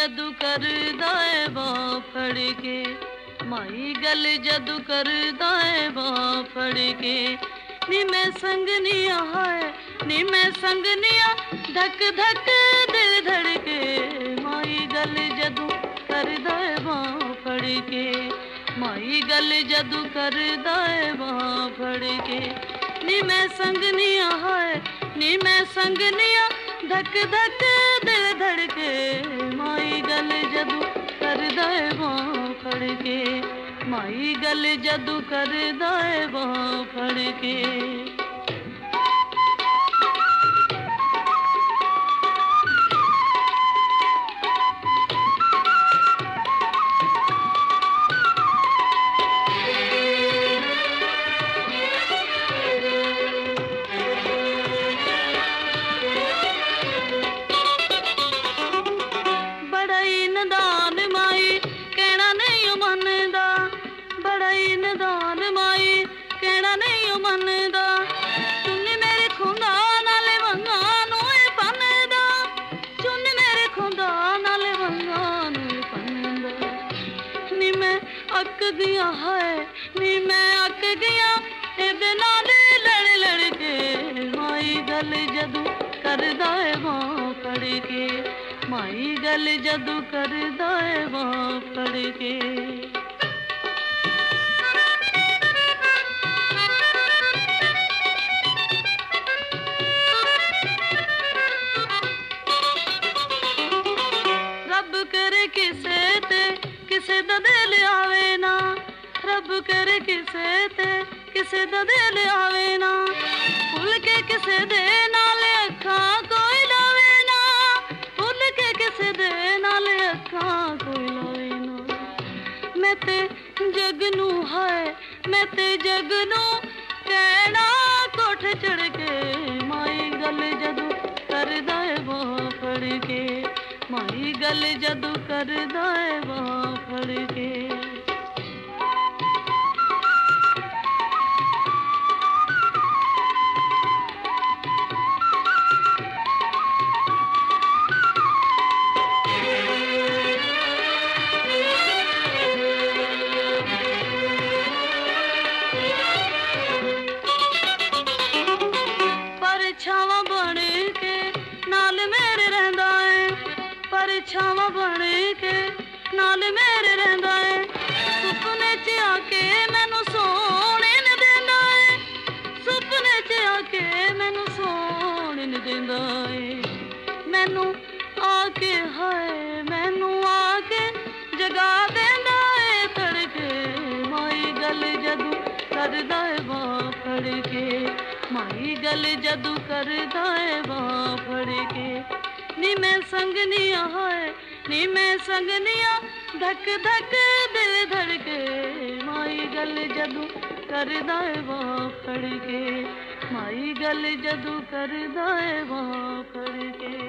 जदू करदा है बांह फड़ के, माई गल जदू करदा है बांह फड़ के। नी मैं संगनिया है नी मैं संगनिया, धक धक दिल धड़के, माई गल जदू करदा है बांह फड़ के, माई गल जदू करदा है बांह फड़ के। नी मैं संगनिया है नी मैं संगनिया, धक धक दिल धड़के, माई गल जदू करदा है बांह फड़ के, माई गल जदू करदा है बांह फड़ के। अक गया है नी मैं अक गया एदे नाल लड़ लड़ के, माई गल जदू करदा है बांह फड़ के, माई गल जदू करदा है बांह फड़ के। रब करे किसे दा दिल आवे ना, रब करे किसे दा दिल आवे ना, भुल के किसे दे नाल अखां कोई लावे ना, भुल के किसे दे नाल अखां कोई लावे ना। मैं ते जगनू है मैं ते जगनू कहना कोठ चढ़ के, माई गल जदू करदा है बांह फड़ के, माई गल जदू करदा है बांह फड़ के। परछावां बन के नाल मेरे रहिंदा है, परछावां बन के नाल मेरे रहिंदा है, सुपने च आके मैनू सोने न देंदा है, सुपने च आके मैनू सोने न देंदा है, मैनू आके हाय मैनू आके जगा देंदा है तड़के, माई गल जदू करदा है बांह फड़ के, माई गल जदू करदा है बांह फड़ के। नी मैं संगनिया है नी मैं संगनिया, धक धक दिल धड़के, माई गल जदू करदा है बांह फड़ के, माई गल जदू करदा है बांह फड़ के।